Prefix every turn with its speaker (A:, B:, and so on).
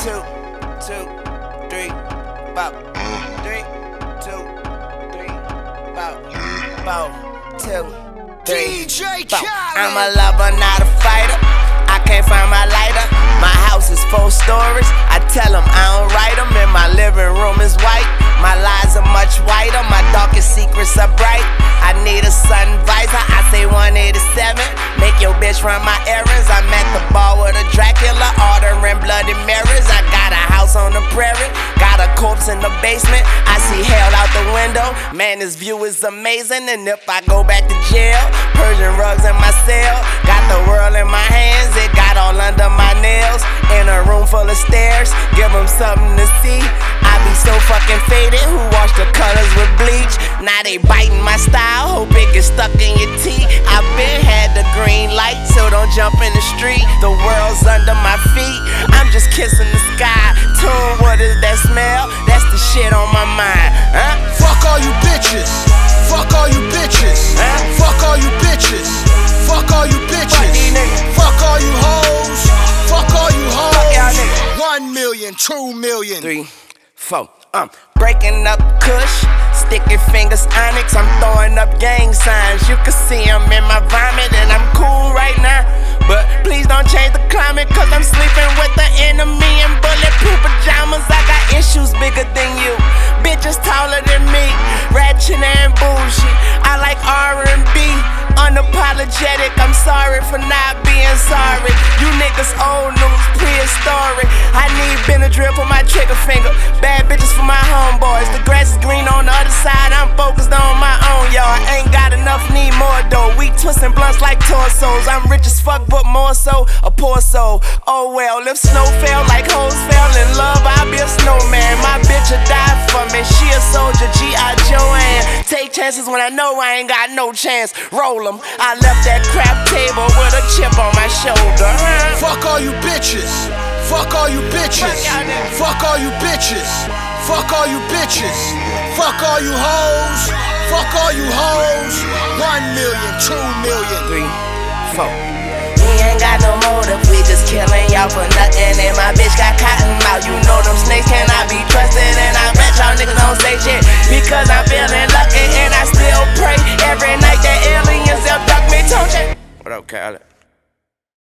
A: 2, 2, 3, about 3, 2, 3, about 2, 3.
B: DJ
A: I'm a lover, not a fighter. I can't find my lighter. My house is 4 stories. I tell them I don't write them. And my living room is white. My lies are much whiter. My darkest secrets are bright. I need a sun visor. I say 187. Make your bitch run my errands. I'm at the bar with a Dracula, ordering Bloody Marys. I got a house on the prairie. Got a corpse in the basement. I see hell out the window. Man, this view is amazing. And if I go back to jail, Persian rugs in my cell. Got the world in my hands. It got all under my nails. In a room full of stairs. Give them something to see. I be so fucking faded. Who wash the colors with bleach? Now they biting my style. Hope it gets stuck in your teeth. I been had the green light, so don't jump in the street. The world's under my feet. I'm just kissing the sky. Tune, what is that smell? That's the shit on my mind.
B: Fuck all you bitches. Fuck all you bitches. Fuck all you bitches. Fuck all you bitches. Fuck all you hoes. Fuck all you hoes. 1 million, 2 million,
A: 3, 4. Breaking up Kush, sticky fingers Onyx. I'm throwing up gang signs. You can see them in my vomit, and I'm cool right now. But please don't change the climate, cause I'm sleeping with the enemy in bulletproof pajamas. I got issues bigger than you, bitches taller than me, ratchet and bougie. I like R&B, unapologetic. I'm sorry for not being sorry. You niggas old news, prehistoric. I need Benadryl for my trigger finger, bad bitches for my homeboys. The grass is green on the other side, I'm focused on my own, y'all. Ain't got enough, need more though. We twisting blunts like torsos. I'm rich as fuck, but more so a poor soul. Oh well, if snow fell like hoes fell in love, I'll be a snowman. My bitch will die for me, she a soldier, G.I. Joanne. Take chances when I know I ain't got no chance. Roll 'em. I left that crap table with a chip on my shoulder.
B: Fuck all you bitches. Fuck all you bitches. Fuck all you bitches. Fuck all you bitches. Fuck all you hoes. Fuck all you hoes. 1 million, 2 million,
A: 3, 4. We ain't got no motive, we just killing y'all for nothing. And my bitch got cotton mouth. You know them snakes cannot be trusted. And I bet y'all niggas don't say shit, because I'm feeling lucky. And I still pray every night that aliens abduct me. What up, Khaled?